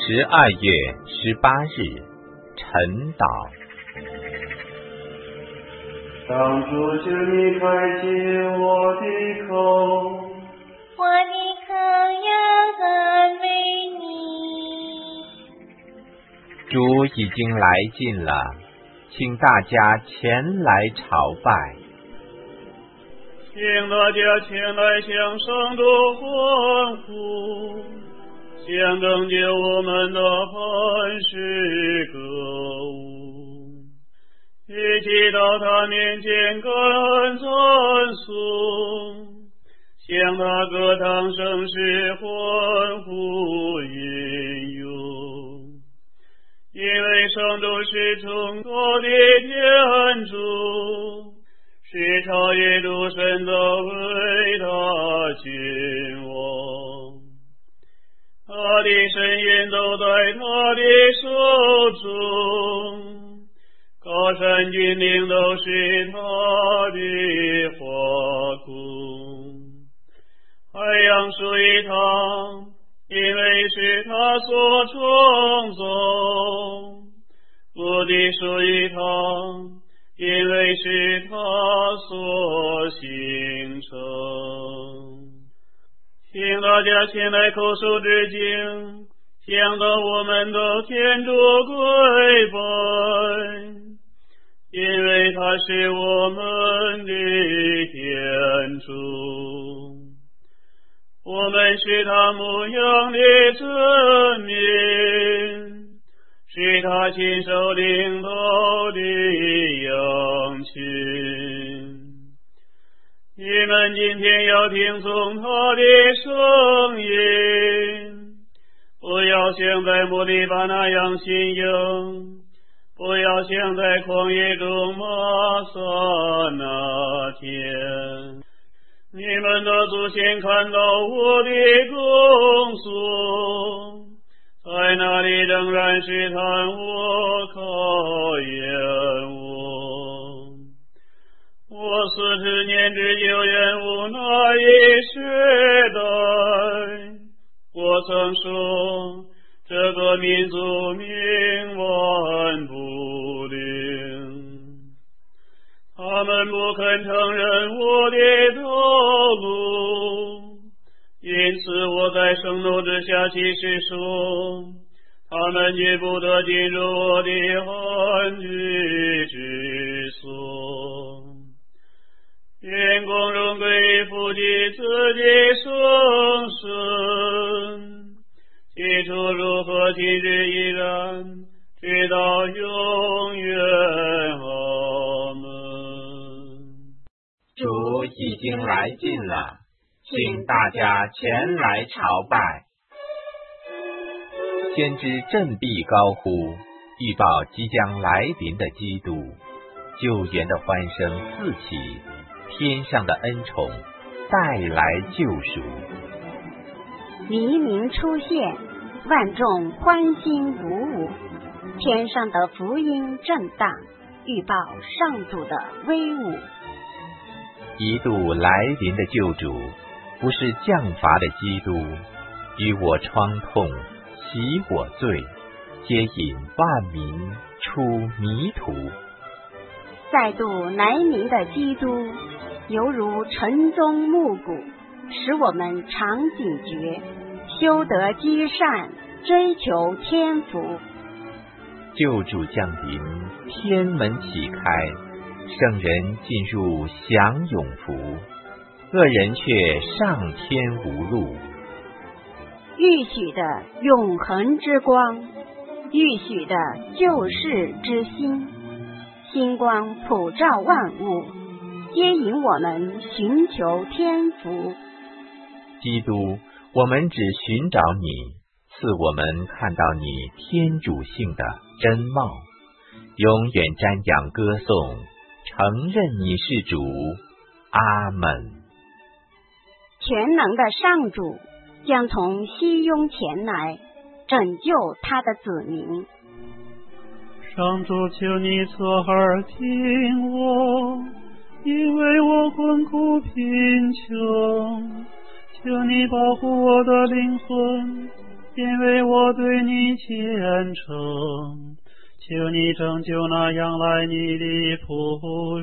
12月18日，晨祷。 上主，求你开启我的口， 我的口要赞美你。 主已经来近了，请大家前来朝拜。 请大家前来向上主欢呼，向拯救我们的磐石歌舞，一起到他面前感恩赞颂，向他歌唱圣诗欢呼吟咏。因为上主是崇高的天主，是超越诸神的伟大君王，他的神言都在他的手中，高山峻岭都是他的华宫。海洋属于他，因为是他所创造；陆地属于他，因为是他所形成。请大家前来叩首致敬，向到我们的天主跪拜，因为他是我们的天主，我们是他牧养的子民，是他亲手领导的羊群。你们今天要听从他的声音，不要像在摩利巴那样信仰，不要像在旷野中玛撒那天。你们的祖先看到我的工作，在那里仍然试探我，考验我。我40年之久远无那一世代，我曾说这个民族冥顽不灵，他们不肯承认我的道路，因此我在盛怒之下起誓说，他们绝不得进入我的安居之所。愿光荣归于父及子及圣神，起初如何，今日依然，直到永远。阿门。 主已经来近了，请大家前来朝拜。先知振臂高呼，预报即将来临的基督，救援的欢声四起，天上的恩宠带来救赎。 黎明出现，万众欢欣鼓舞，天上的福音震荡，预报上主的威武。 一度来临的救主，不是降罚的基督，与我创痛，洗我罪，接引万民出迷途。 再度来临的基督，犹如晨钟暮鼓，使我们常警觉，修德积善，追求天福。 救主降临，天门启开，圣人进入享永福，恶人却上天无路。 预许的永恒之光，预许的救世之心，星光普照万物，接引我们寻求天福。 基督，我们只寻找你，赐我们看到你天主性的真貌，永远瞻仰歌颂，承认你是主。阿门。 全能的上主将从西雍前来，拯救他的子民。 上主，求你侧耳听我，因为我困苦贫穷，求你保护我的灵魂， 因为我对你虔诚，求你拯救那仰赖你的仆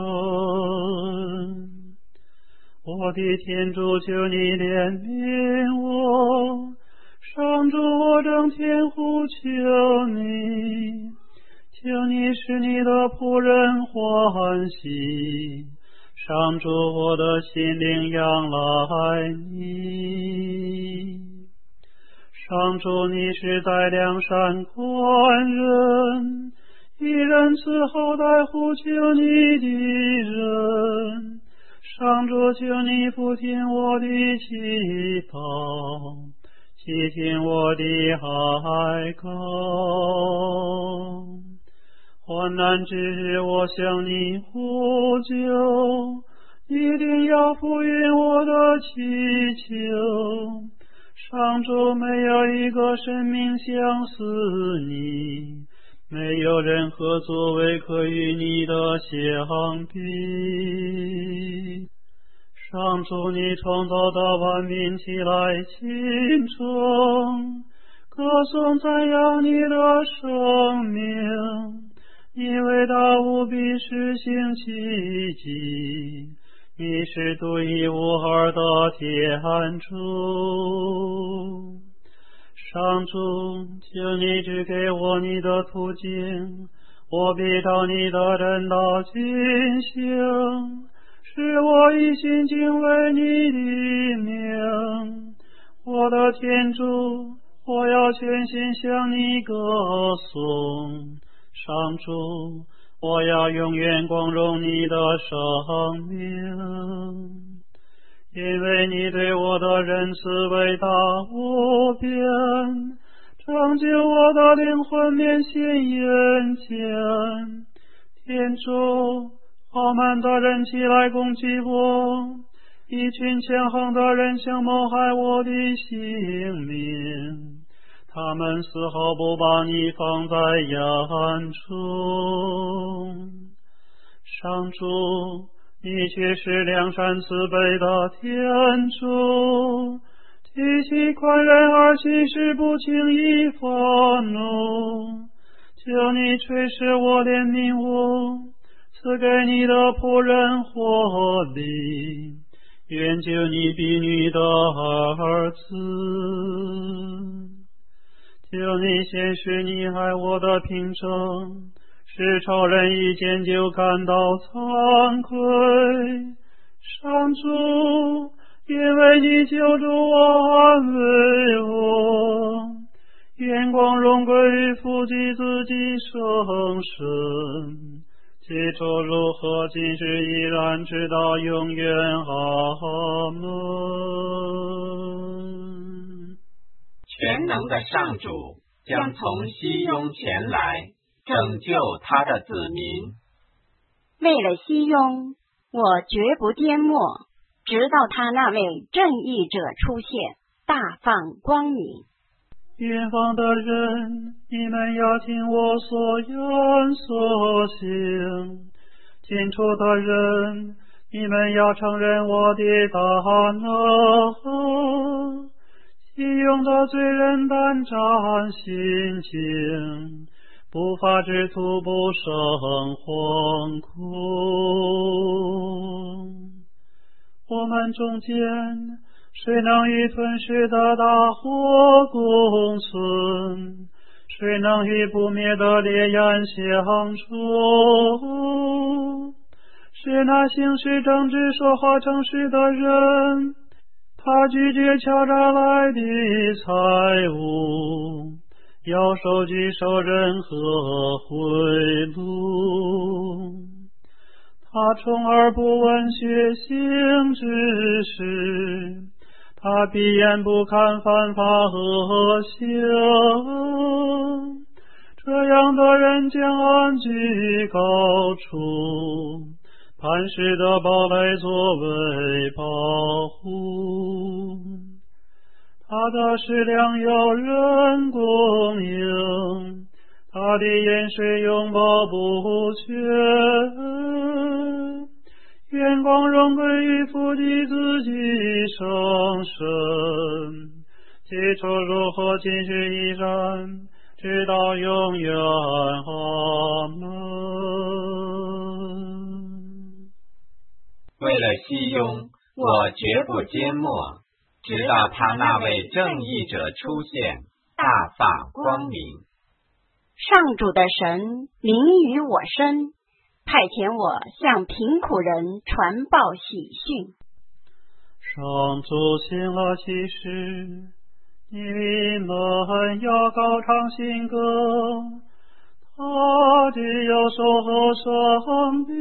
人。我的天主，求你怜悯我，上主，我正天呼求你，求你使你的仆人欢喜，上主，我的心灵仰赖你。上主，你是在梁山观人，一人伺候待呼求你的人。上主，求你俯听我的祈祷，细听我的哀告。患难之日，我向你呼救，一定要复允我的祈求。上主，没有一个生命相似你，没有任何作为可与你的相比。上主，你创造的万民起来倾城，歌颂赞扬你的生命，你伟大无比，施行奇迹，你是独一无二的天主。上主，求你指给我你的途径，我必照你的真道进行，使我一心敬畏你的名。我的天主，我要全心向你歌颂。上主，我要永远光荣你的生命，因为你对我的仁慈伟大无边，拯救我的灵魂面现眼前。天主，傲慢的人起来攻击我，一群强横的人想谋害我的性命，他们丝毫不把你放在眼中。上主，你却是良善慈悲的天主，极其宽仁而其实不轻易发怒。求你垂视我，怜悯我，赐给你的仆人活力，愿救你婢女的儿子。求你显示你爱我的凭证，使仇人一见就感到惭愧。上主，因为你救助我，安慰我，愿光荣归于父及子及圣神，起初如何，今日依然，直到永远。阿门。 全能的上主将从西雍前来，拯救他的子民。 为了西雍，我绝不颠簸，直到他那位正义者出现，大放光明。 远方的人，你们要听我所言所行；近处的人，你们要承认我的大能。西雍的罪人胆战心惊，不法之徒不胜惶恐。我们中间谁能与吞噬的大火共存？谁能与不灭的烈焰相处？是那行使正直说话诚实的人，他拒绝敲诈来的财物，要收据受任何贿赂。他充耳不闻血腥之事，他闭眼不看犯法恶行。这样的人将安居高处，磐石的堡垒作为保护。他的食粮有人供应，他的盐水永保不缺。愿光荣归于父及子及圣神， 起初如何，今日依然，直到永远。阿门。 为了熙雍，我绝不缄默，直到他那位正义者出现，大发光明。 上主的神临于我身，派遣我向贫苦人传报喜讯。 上主行了奇事，你们要高唱新歌，他的右手和上帝，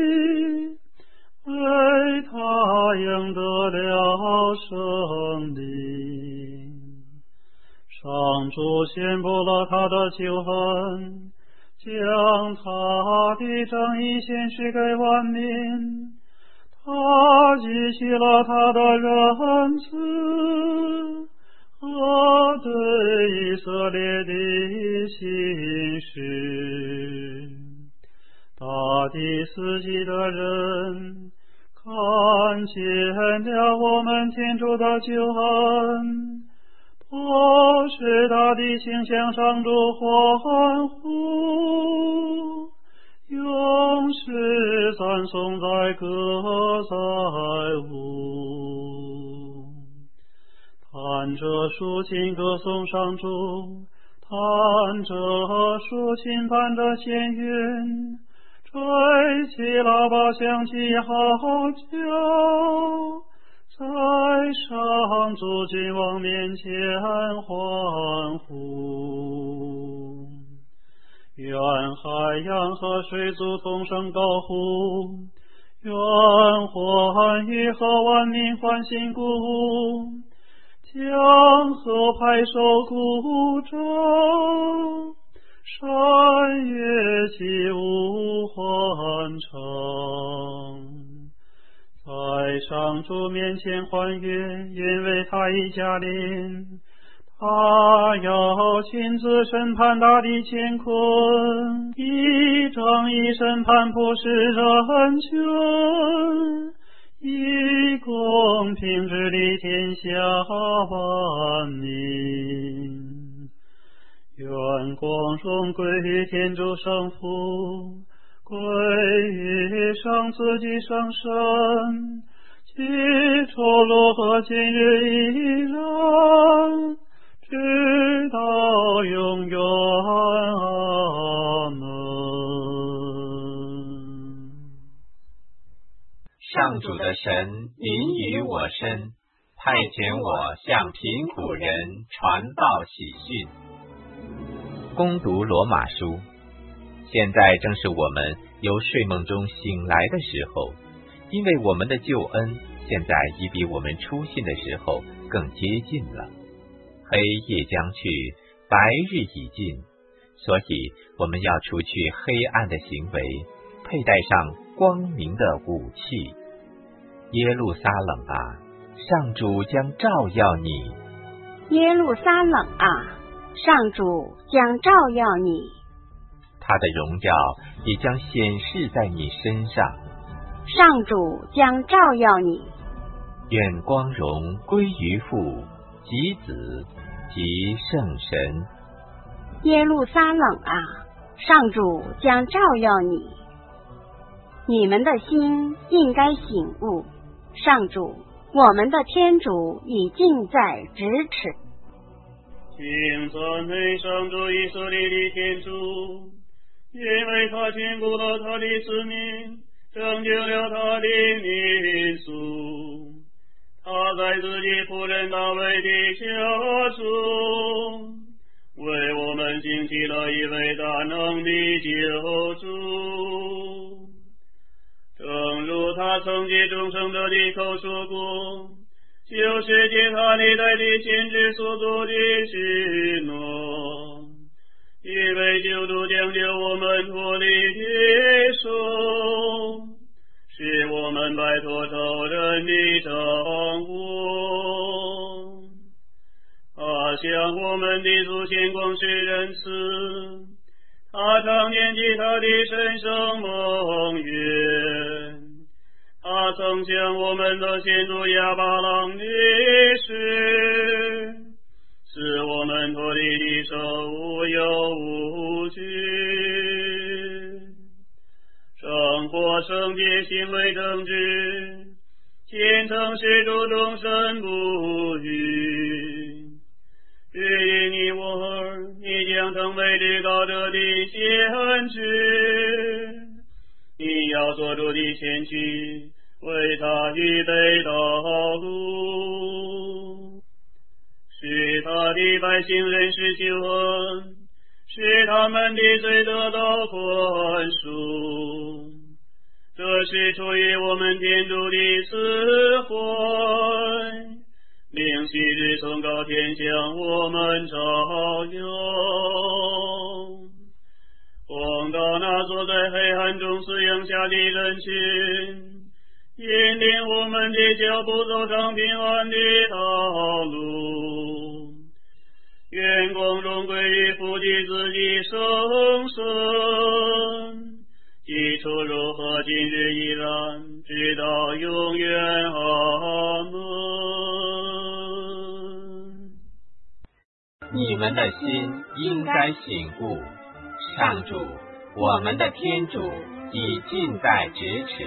为他赢得了胜利。上主宣布了他的救恩，将他的正义显示给万民。他记起了他的仁慈和对以色列的信实。大地四极的人看见了我们天主的救恩，不使大地倾向上主欢呼，永世赞颂在歌载舞。弹着竖琴歌颂上主，弹着竖琴弹着弦韵，吹起喇叭响起号角，在上主君王面前欢呼。愿海洋和水族同声高呼，愿欢愉和万民欢欣鼓舞，江河拍手鼓掌，山岳起舞欢唱。在上主面前欢悦，因为他已驾临，他要亲自审判大地乾坤，以正义审判普世人权，以公平治理天下万民。愿光荣归于天主圣父，归于圣子及圣神，起初如何，今日依然，直到永远。阿门。 上主的神临于我身，派遣我向贫苦人传报喜讯。攻读罗马书，现在正是我们由睡梦中醒来的时候，因为我们的救恩现在已比我们出信的时候更接近了。黑夜将去，白日已尽，所以我们要除去黑暗的行为，佩戴上光明的武器。耶路撒冷啊，上主将照耀你。 耶路撒冷啊，上主将照耀你。 他的荣耀也将显示在你身上。 上主将照耀你。 愿光荣归于父及子及圣神。 耶路撒冷啊，上主将照耀你。你们的心应该醒悟，上主，我们的天主已近在咫尺。 请赞美上主以色列的天主，因为他眷顾了他的子民，拯救了他的民族。他在自己仆人大卫的家中，为我们兴起了一位大能的救主。正如他曾借众生者的口说过，就是借他历代的先知所做的许诺，因为救主将救我们脱离敌手，使我们摆脱仇人的掌握。他向我们的祖先广施仁慈，他常念及他的神圣盟约。他曾向我们的先祖亚巴郎立誓， 们脱离地手，无忧无惧。生活圣洁，行为正直，虔诚是主终身不渝。至于你我儿，你将成为至高者的先知，你要做主的前驱，为他预备道路，使他的百姓认识救恩，使他们的罪得到宽恕。这是出于我们天主的慈惠，令昔日从高天向我们照耀。奉到那坐在黑暗中死荫下的人群，引领我们的脚步走上平安的道路。愿光荣归于父的子的圣神，起初如何，今日依然，直到永远。阿门。 你们的心应该醒悟，上主，我们的天主已近在咫尺。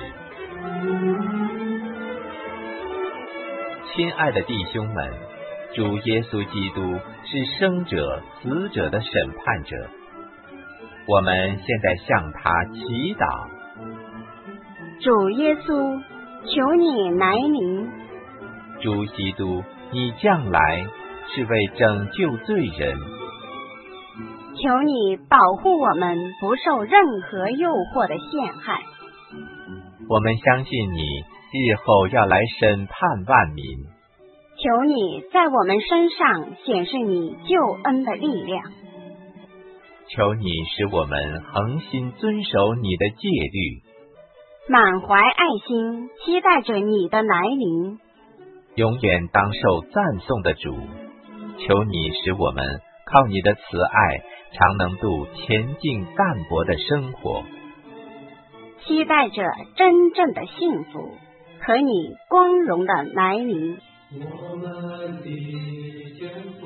亲爱的弟兄们，主耶稣基督是生者死者的审判者，我们现在向他祈祷。 主耶稣，求你来临。 主基督，你将来是为拯救罪人， 求你保护我们不受任何诱惑的陷害。 我们相信你日后要来审判万民， 求你在我们身上显示你救恩的力量。 求你使我们恒心遵守你的戒律， 满怀爱心期待着你的来临。 永远当受赞颂的主，求你使我们靠你的慈爱常能度前进淡泊的生活， 期待着真正的幸福和你光荣的来临。 我们的天父，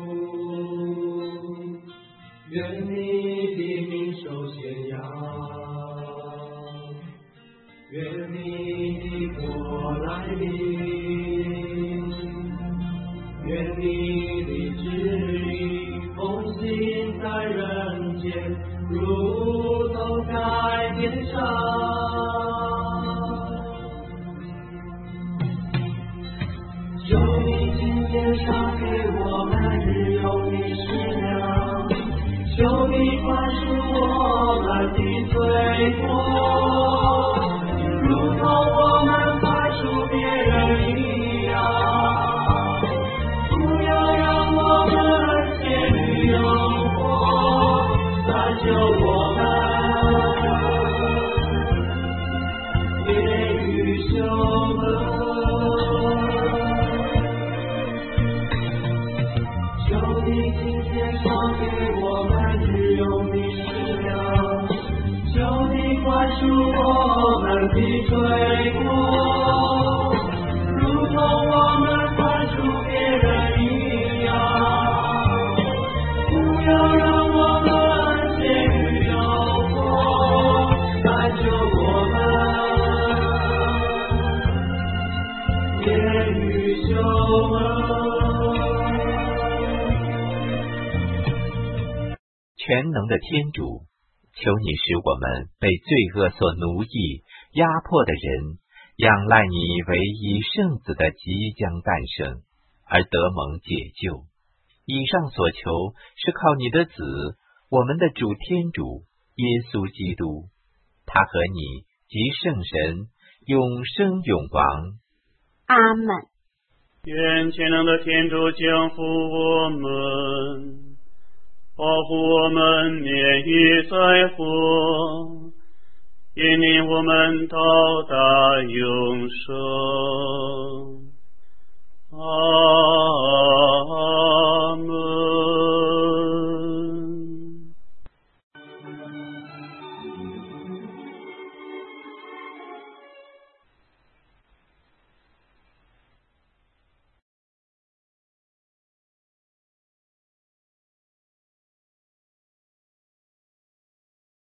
愿你的名受显扬，愿你的国来临，愿你的旨意奉行在人间，如同在天上。求你今天赏给我们日用的食粮，求你宽恕我们的罪过，如同我们宽恕别人一样，不要让我们陷于诱惑，但救我们免于羞恶。求你今天赏给我们日用的食粮，求你宽恕我们的罪过，如同我们宽恕别人一样，不要让我们陷于诱惑，但救我们免于羞恶。 全能的天主，求你使我们被罪恶所奴役、压迫的人，仰赖你唯一圣子的即将诞生，而得蒙解救。以上所求是靠你的子，我们的主天主耶稣基督，他和你及圣神永生永王。 阿门。 愿全能的天主降福我们，保护我们免于灾祸，引领我们到达永生。阿门。